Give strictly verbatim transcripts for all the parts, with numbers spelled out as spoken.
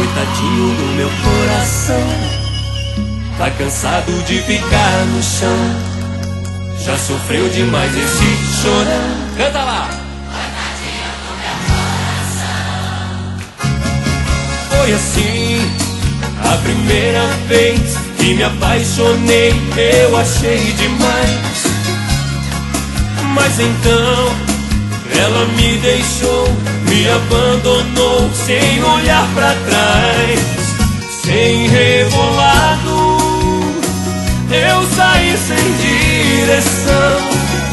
Coitadinho do meu coração, tá cansado de ficar no chão. Já sofreu demais esse chorão. Canta lá! Coitadinho do meu coração. Foi assim a primeira vez que me apaixonei, eu achei demais. Mas então ela me deixou, me abandonou, sem olhar pra trás. Sem rebolado, eu saí sem direção.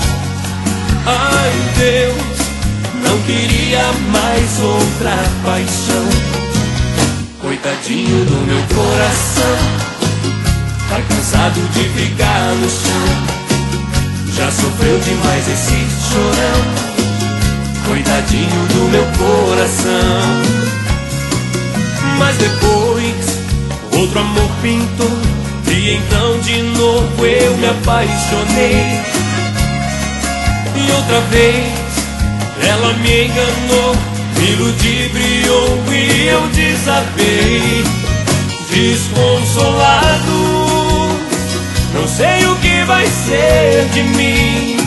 Ai Deus, não queria mais outra paixão. Coitadinho do meu coração, tá cansado de ficar no chão. Já sofreu demais esse chorão. Coitadinho do meu coração. Mas depois outro amor pintou, e então de novo eu me apaixonei. E outra vez ela me enganou, me ludibriou e eu desabei. Desconsolado, não sei o que vai ser de mim.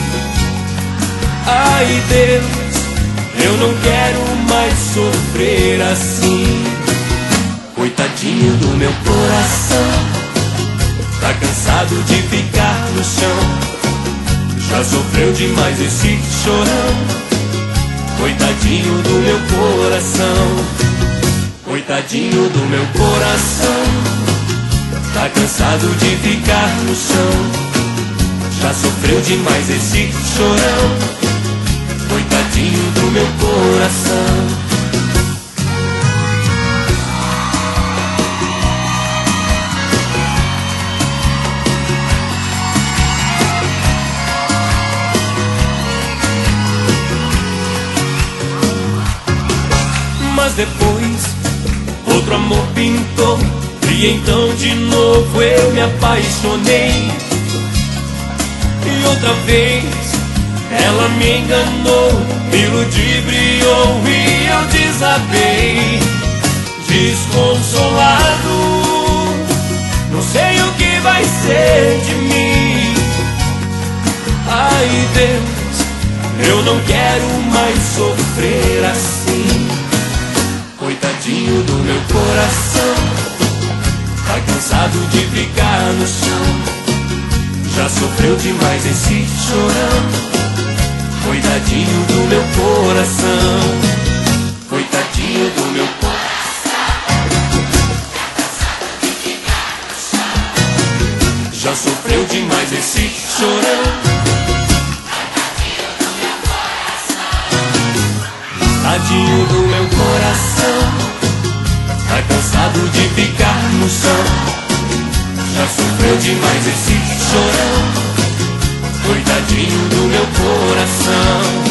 Ai Deus, eu não quero mais sofrer assim. Coitadinho do meu coração, tá cansado de ficar no chão. Já sofreu demais esse chorão. Coitadinho do meu coração. Coitadinho do meu coração, tá cansado de ficar no chão. Já sofreu demais esse chorão. Coitadinho do meu coração. Mas depois outro amor pintou, e então de novo eu me apaixonei. E outra vez ela me enganou, me ludibriou e eu desabei. Desconsolado, não sei o que vai ser de mim. Ai Deus, eu não quero mais sofrer assim. Coitadinho do meu coração, tá cansado de ficar no chão. Já sofreu demais esse chorão. Coitadinho do meu coração. Coitadinho do meu coração, Tá cansado de ficar no chão. já sofreu demais esse chorão. Coitadinho do meu coração. Tadinho do meu coração, tá cansado de ficar no chão. Já sofreu demais esse chorão. Coitadinho do meu coração.